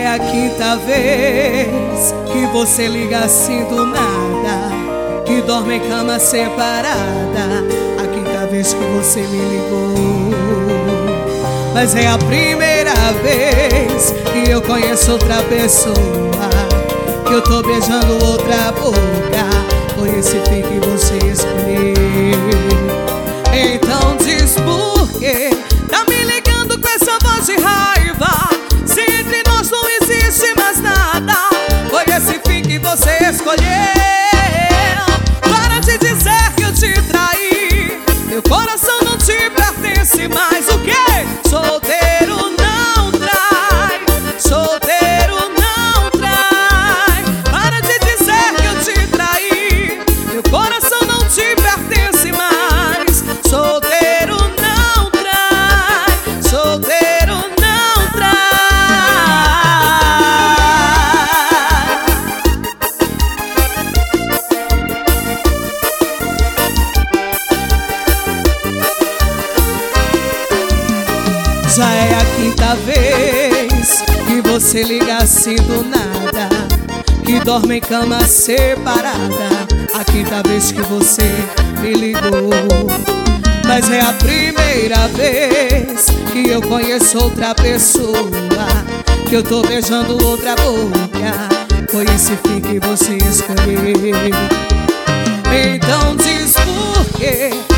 é a quinta vez que você liga assim do nada, que dorme em cama separada. A quinta vez que você me ligou. Mas é a primeira vez que eu conheço outra pessoa, que eu tô beijando outra boca. Foi esse fim que você escolheu. Então diz por quê tá me ligando com essa voz de raiva, se entre nós não existe mais nada. Foi esse fim que você escolheu. Para de dizer que eu te traí, meu coração não te pertence mais. O quê? Solteiro não trai, solteiro não trai. Para de dizer que eu te traí, meu coração não te pertence mais. Solteiro não trai, solteiro não trai. Já é a quinta vez que você liga assim do nada, que dorme em cama separada. A quinta vez que você me ligou. Mas é a primeira vez que eu conheço outra pessoa, que eu tô beijando outra boca. Foi esse fim que você escolheu. Então diz por quê